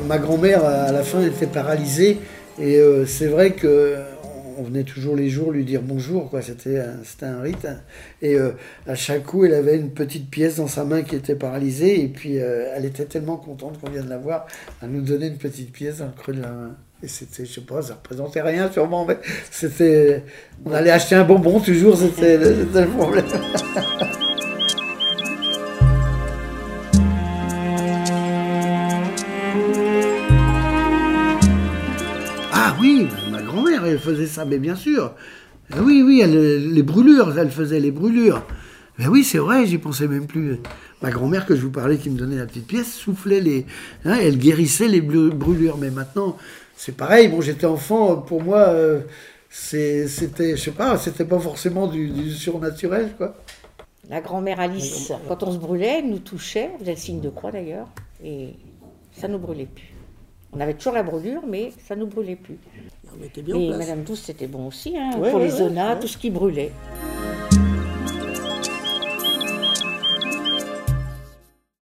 ma grand-mère, à la fin, était paralysée. Et c'est vrai qu'on venait toujours les jours lui dire bonjour, quoi. C'était un rite. Et à chaque coup, elle avait une petite pièce dans sa main qui était paralysée. Et puis, elle était tellement contente qu'on vienne la voir. Elle nous donnait une petite pièce dans le creux de la main. Et c'était, je sais pas, ça représentait rien sûrement, mais c'était... On allait acheter un bonbon toujours, c'était le problème. Ah oui, ma grand-mère, elle faisait ça, mais bien sûr. Oui, oui, les brûlures, elle faisait les brûlures. Mais oui, c'est vrai, j'y pensais même plus. Ma grand-mère, que je vous parlais, qui me donnait la petite pièce, soufflait les... Hein, elle guérissait les brûlures. Mais maintenant, c'est pareil. Bon, j'étais enfant, pour moi, c'était, je sais pas, c'était pas forcément du surnaturel, quoi. La grand-mère Alice, quand on se brûlait, elle nous touchait, elle faisait le signe de croix d'ailleurs, et ça ne nous brûlait plus. On avait toujours la brûlure, mais ça ne nous brûlait plus. On mettait bien en Et place. Madame Douce, c'était bon aussi, hein, Ouais, pour ouais, les zonas, ouais. tout ce qui brûlait.